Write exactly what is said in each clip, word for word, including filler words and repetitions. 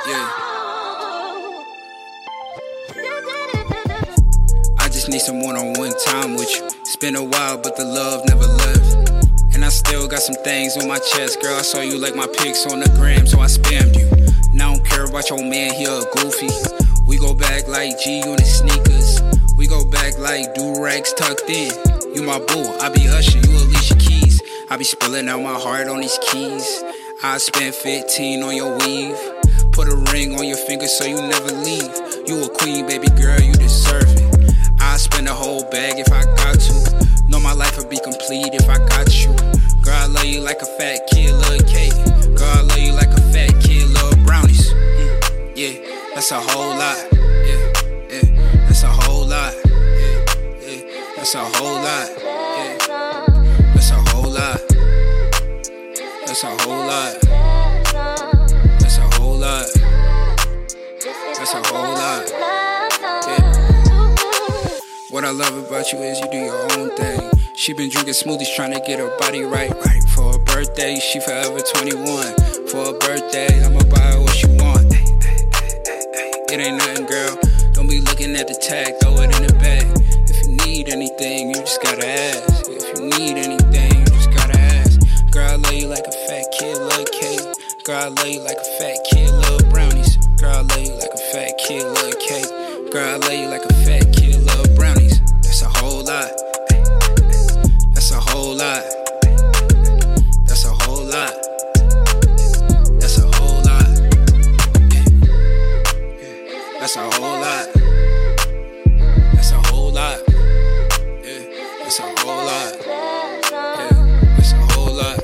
Yeah. I just need some one-on-one time with you. It's been a while, but the love never left. And I still got some things on my chest. Girl, I saw you like my pics on the gram, so I spammed you. Now I don't care about your man, he a goofy. We go back like G on his sneakers. We go back like do-rags tucked in. You my boo, I be Usher, you Alicia Keys. I be spilling out my heart on these keys. I spent fifteen on your weave. Put a ring on your finger so you never leave. You a queen, baby girl, you deserve it. I spend a whole bag if I got to. Know my life would be complete if I got you. Girl, I love you like a fat kid love cake. Girl, I love you like a fat kid love brownies. Mm, yeah, that's a whole lot. Yeah, yeah, that's a whole lot. Yeah, yeah, that's a whole lot. Yeah, that's a whole lot. That's a whole lot. That's a whole lot. That's a whole lot. Yeah. What I love about you is you do your own thing. She been drinking smoothies trying to get her body right. Right for her birthday, she forever twenty-one. For her birthday, I'ma buy her what she want. Ay, ay, ay, ay, ay. It ain't nothing, girl. Don't be looking at the tag, throw it in the bag. If you need anything, you just gotta ask. If you need anything, you just gotta ask. Girl, I love you like a fat kid love cake. Girl, I love you like a fat kid love brownies. Girl, I love you like a fat kid love cake. Girl, I love you like a fat kid love brownies. That's a whole lot. That's a whole lot. That's a whole lot. That's a whole lot. Yeah. Yeah. That's a whole lot. That's a whole lot. Yeah. That's a whole lot. Yeah. That's a whole lot.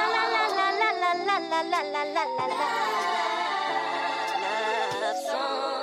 La la la la la la la love song.